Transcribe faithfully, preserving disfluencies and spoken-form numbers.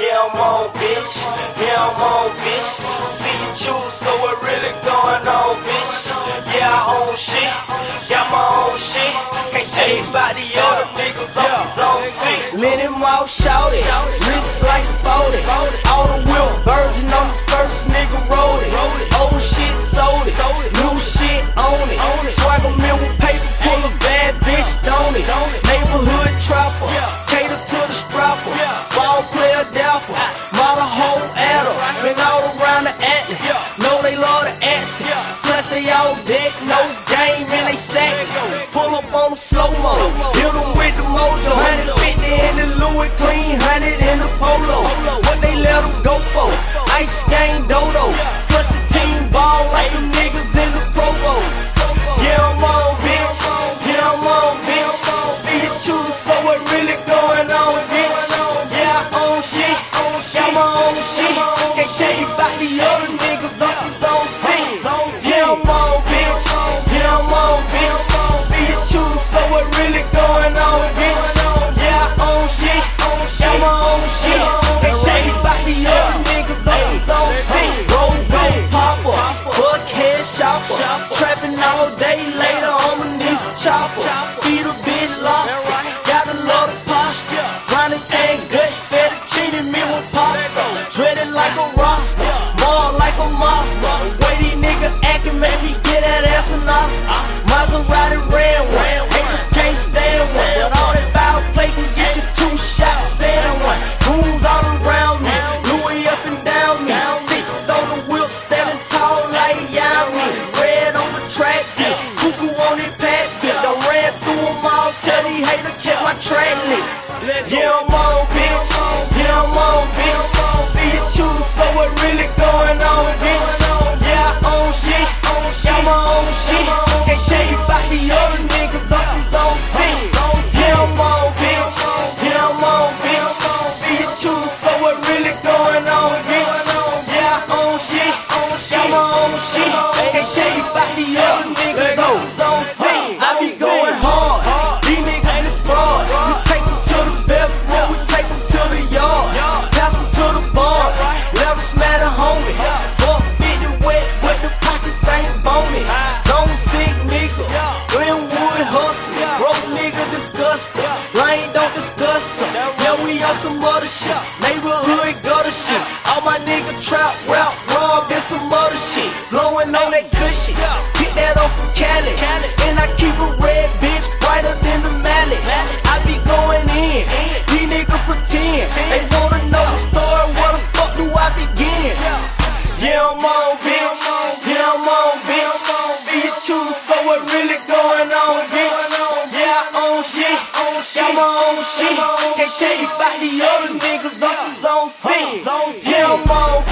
Yeah, I'm on, bitch. Yeah, I'm on, bitch. See you choose, so what really going on, bitch? Yeah, I own shit. Got my own shit. Can't tell you about the other niggas on his own shit. Lenny Mouse shouted, wrist like forty. All the whip virgin, I'm the first nigga rolled it. Old shit sold it, new shit on it. Swag a mill with paper, pull a bad bitch, don't it? Neighborhood trapper, cater to the strapper. Ball player dapper, model hoe adder. Been all around the atlas, know they love the accent. Plus they all deck, no game and they sack. Pull up on them slow-mo, hit them with the mojo. one fifty in the Louis, clean one hundred in the polo. What they let them go for? Ice game dodo. Plus the team ball like them niggas in the Pro Bowl. Yeah, I'm on, bitch. Yeah, I'm on, bitch. See you choose, so what really going on, bitch? Yeah, I own shit. Got my own shit. Can't tell you about the other niggas off his own seat. Yeah, I'm on, bitch. Yeah, I'm on, bitch. See you choose, so what really going on, bitch? Yeah, I own shit. Got my own shit. Can't tell you about the other niggas off his own seat. Rose popper, buckhead shopper. Trapping all day later, I'ma need some chopper. Feed a bitch lobster, got a lot of posture. Grinding tank, gut, fettuccine, me with pasta. Dreaded like a roster, small like a monster. The way these niggas actin' make me get that ass an Oscar. Maserati ran one, haters can't stand one. But all that foul play can get you two shots and one. Goons all around me, Louis up and down me. Sixes on the wheel, standing tall like Yami. Red on the track, bitch. Cuckoo on it, pack, bitch. Done ran through them all, tell these haters check my track list. Yeah, I'm on, bitch. Yeah, I'm on, bitch. See you choose, so what really going on, bitch? Yeah, I own shit. Got my own shit. Can't tell you about the other niggas off his own seat. Yeah, I'm on, bitch. Yeah, I'm on, bitch. See you choose, so what really going on, bitch? Yeah, I own shit. Got my own shit. Can't tell you about the other niggas off his own seat. I be going hard. These niggas is fraud. We take them to the bedroom, we take them to the yard. Pass them to the bar. Let them smash the homie. Fuck fifty wet, but the pockets ain't bony. Zone sick nigga, Glenwood hustler. Broke nigga disgusting. Lane don't discuss him. Yeah, we on some other shit. Neighborhood gutter shit. All my nigga trap, rap, rob, and some other shit. Blowing on that good shit. Get that off from Cali. And I keep a red bitch brighter than the mallet. I be going in. These niggas pretend. They wanna know the story. Where the fuck do I begin? Yeah, I'm on, bitch. Yeah, I'm on, bitch. See you choose, so what really going on, bitch? Yeah, I own shit. Got my own shit. Can't tell you about the other niggas off his own seat. Yeah, I'm on,